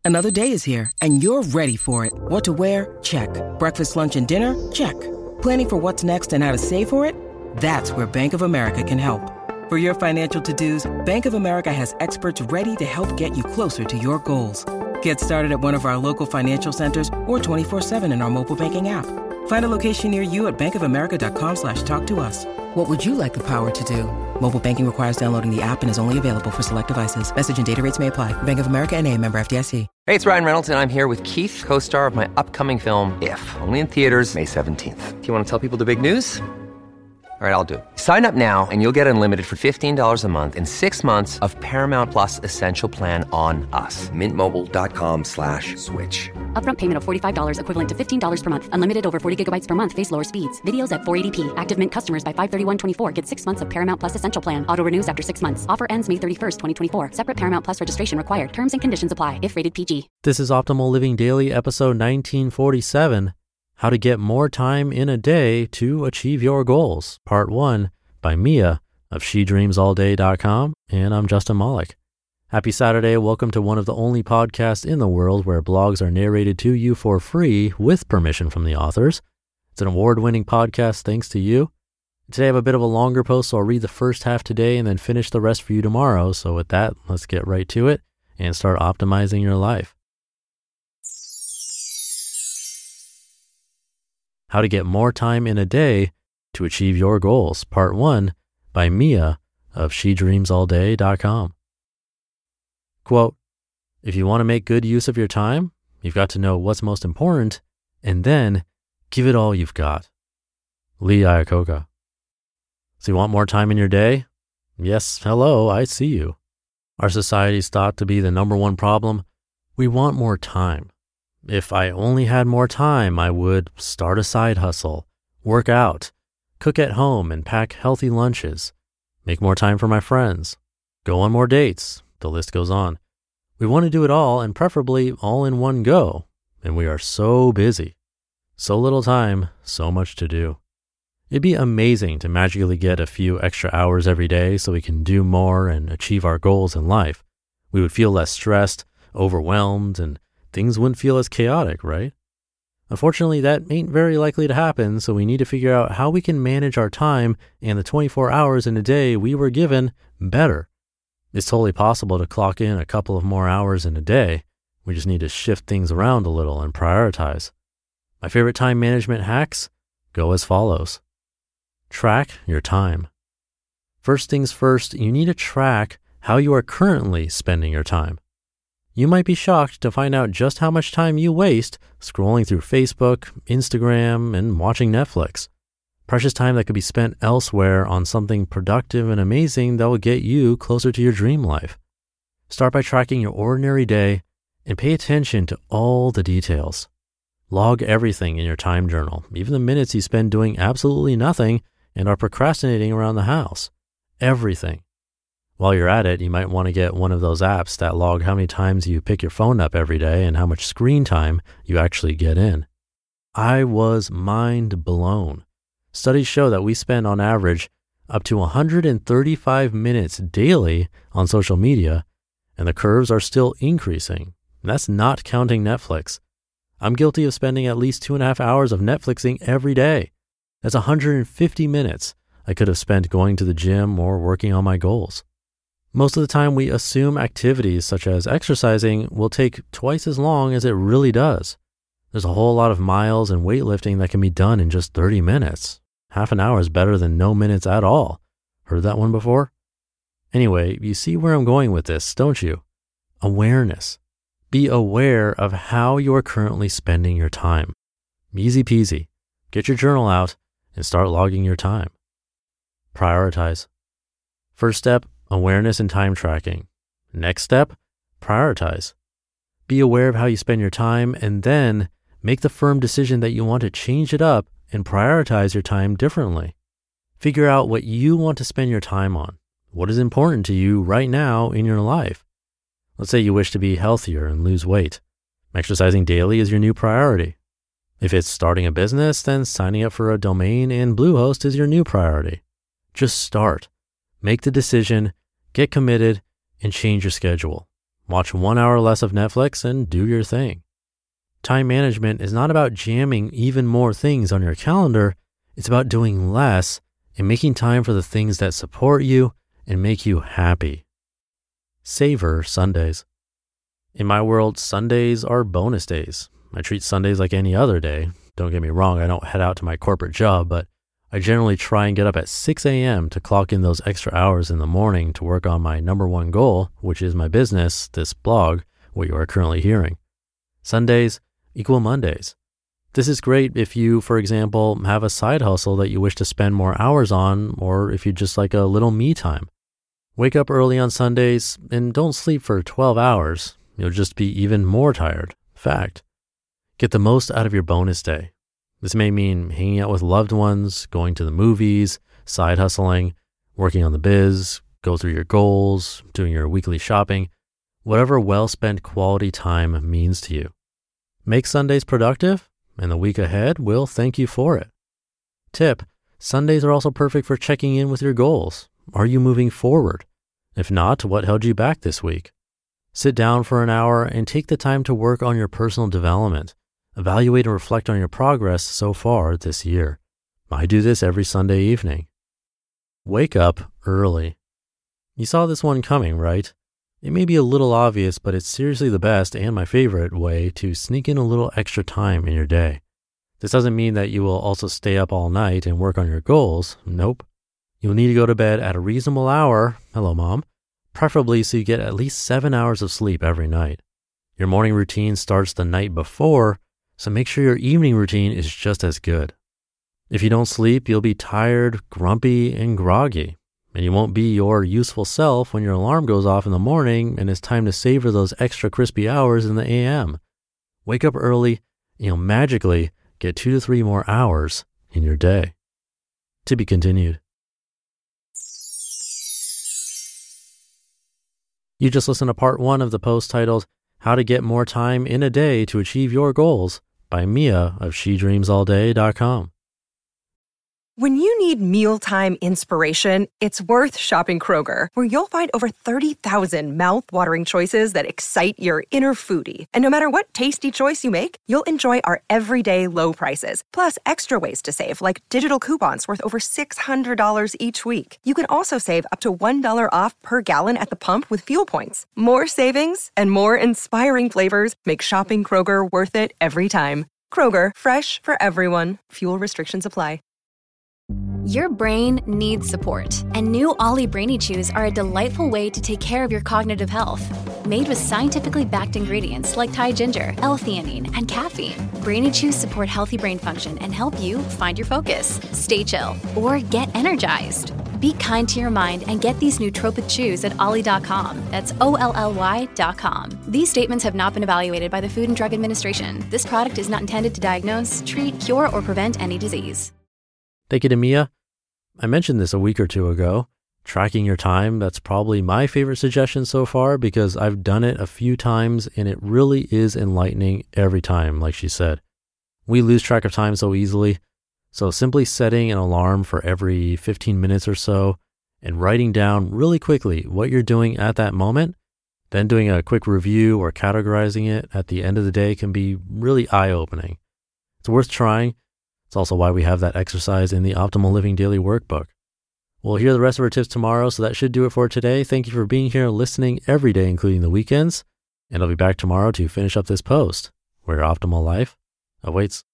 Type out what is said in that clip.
Another day is here, and you're ready for it. What to wear? Check. Breakfast, lunch, and dinner? Check. Planning for what's next and how to save for it? That's where Bank of America can help. For your financial to-dos, Bank of America has experts ready to help get you closer to your goals. Get started at one of our local financial centers or 24/7 in our mobile banking app. Find a location near you at bankofamerica.com/talktous. What would you like the power to do? Mobile banking requires downloading the app and is only available for select devices. Message and data rates may apply. Bank of America NA, member FDIC. Hey, it's Ryan Reynolds, and I'm here with Keith, co-star of my upcoming film, If, only in theaters May 17th. Do you want to tell people the big news? All right, I'll do it. Sign up now and you'll get unlimited for $15 a month and 6 months of Paramount Plus Essential Plan on us. MintMobile.com/switch. Upfront payment of $45 equivalent to $15 per month. Unlimited over 40 gigabytes per month. Face lower speeds. Videos at 480p. Active Mint customers by 531.24 get 6 months of Paramount Plus Essential Plan. Auto renews after 6 months. Offer ends May 31st, 2024. Separate Paramount Plus registration required. Terms and conditions apply if rated PG. This is Optimal Living Daily, episode 1947, How to Get More Time in a Day to Achieve Your Goals, Part 1, by Mia of SheDreamsAllDay.com, and I'm Justin Malik. Happy Saturday. Welcome to one of the only podcasts in the world where blogs are narrated to you for free with permission from the authors. It's an award-winning podcast thanks to you. Today I have a bit of a longer post, so I'll read the first half today and then finish the rest for you tomorrow. So with that, let's get right to it and start optimizing your life. How to Get More Time in a Day to Achieve Your Goals, Part 1, by Mia of SheDreamsAllDay.com. Quote, if you want to make good use of your time, you've got to know what's most important and then give it all you've got. Lee Iacocca. So you want more time in your day? Yes, hello, I see you. Our society's thought to be the number one problem. We want more time. If I only had more time, I would start a side hustle, work out, cook at home and pack healthy lunches, make more time for my friends, go on more dates. The list goes on. We want to do it all and preferably all in one go. And we are so busy. So little time, so much to do. It'd be amazing to magically get a few extra hours every day so we can do more and achieve our goals in life. We would feel less stressed, overwhelmed, and things wouldn't feel as chaotic, right? Unfortunately, that ain't very likely to happen, so we need to figure out how we can manage our time and the 24 hours in a day we were given better. It's totally possible to clock in a couple of more hours in a day. We just need to shift things around a little and prioritize. My favorite time management hacks go as follows. Track your time. First things first, you need to track how you are currently spending your time. You might be shocked to find out just how much time you waste scrolling through Facebook, Instagram, and watching Netflix. Precious time that could be spent elsewhere on something productive and amazing that will get you closer to your dream life. Start by tracking your ordinary day and pay attention to all the details. Log everything in your time journal, even the minutes you spend doing absolutely nothing and are procrastinating around the house. Everything. While you're at it, you might want to get one of those apps that log how many times you pick your phone up every day and how much screen time you actually get in. I was mind blown. Studies show that we spend on average up to 135 minutes daily on social media, and the curves are still increasing. And that's not counting Netflix. I'm guilty of spending at least 2.5 hours of Netflixing every day. That's 150 minutes I could have spent going to the gym or working on my goals. Most of the time, we assume activities such as exercising will take twice as long as it really does. There's a whole lot of miles and weightlifting that can be done in just 30 minutes. Half an hour is better than no minutes at all. Heard that one before? Anyway, you see where I'm going with this, don't you? Awareness. Be aware of how you are currently spending your time. Easy peasy. Get your journal out and start logging your time. Prioritize. First step, awareness and time tracking. Next step, prioritize. Be aware of how you spend your time and then make the firm decision that you want to change it up and prioritize your time differently. Figure out what you want to spend your time on. What is important to you right now in your life? Let's say you wish to be healthier and lose weight. Exercising daily is your new priority. If it's starting a business, then signing up for a domain in Bluehost is your new priority. Just start. Make the decision, get committed, and change your schedule. Watch 1 hour less of Netflix and do your thing. Time management is not about jamming even more things on your calendar. It's about doing less and making time for the things that support you and make you happy. Savor Sundays. In my world, Sundays are bonus days. I treat Sundays like any other day. Don't get me wrong, I don't head out to my corporate job, but I generally try and get up at 6 a.m. to clock in those extra hours in the morning to work on my number one goal, which is my business, this blog, what you are currently hearing. Sundays equal Mondays. This is great if you, for example, have a side hustle that you wish to spend more hours on, or if you just like a little me time. Wake up early on Sundays and don't sleep for 12 hours. You'll just be even more tired. Fact. Get the most out of your bonus day. This may mean hanging out with loved ones, going to the movies, side hustling, working on the biz, go through your goals, doing your weekly shopping, whatever well-spent quality time means to you. Make Sundays productive, and the week ahead will thank you for it. Tip, Sundays are also perfect for checking in with your goals. Are you moving forward? If not, what held you back this week? Sit down for an hour and take the time to work on your personal development. Evaluate and reflect on your progress so far this year. I do this every Sunday evening. Wake up early. You saw this one coming, right? It may be a little obvious, but it's seriously the best and my favorite way to sneak in a little extra time in your day. This doesn't mean that you will also stay up all night and work on your goals. Nope. You'll need to go to bed at a reasonable hour. Hello, Mom. Preferably so you get at least 7 hours of sleep every night. Your morning routine starts the night before, so make sure your evening routine is just as good. If you don't sleep, you'll be tired, grumpy, and groggy, and you won't be your useful self when your alarm goes off in the morning and it's time to savor those extra crispy hours in the AM. Wake up early, and you'll magically get 2 to 3 more hours in your day. To be continued. You just listened to part 1 of the post titled, How to Get More Time in a Day to Achieve Your Goals by Mia of SheDreamsAllDay.com. When you need mealtime inspiration, it's worth shopping Kroger, where you'll find over 30,000 mouth-watering choices that excite your inner foodie. And no matter what tasty choice you make, you'll enjoy our everyday low prices, plus extra ways to save, like digital coupons worth over $600 each week. You can also save up to $1 off per gallon at the pump with fuel points. More savings and more inspiring flavors make shopping Kroger worth it every time. Kroger, fresh for everyone. Fuel restrictions apply. Your brain needs support, and new Ollie Brainy Chews are a delightful way to take care of your cognitive health. Made with scientifically backed ingredients like Thai ginger, L-theanine, and caffeine, Brainy Chews support healthy brain function and help you find your focus, stay chill, or get energized. Be kind to your mind and get these nootropic chews at ollie.com. That's OLLY.com. These statements have not been evaluated by the Food and Drug Administration. This product is not intended to diagnose, treat, cure, or prevent any disease. Thank you to Mia. I mentioned this a week or two ago. Tracking your time, that's probably my favorite suggestion so far because I've done it a few times and it really is enlightening every time, like she said. We lose track of time so easily, so simply setting an alarm for every 15 minutes or so and writing down really quickly what you're doing at that moment, then doing a quick review or categorizing it at the end of the day can be really eye-opening. It's worth trying. It's also why we have that exercise in the Optimal Living Daily Workbook. We'll hear the rest of our tips tomorrow, so that should do it for today. Thank you for being here, listening every day, including the weekends. And I'll be back tomorrow to finish up this post, where your optimal life awaits.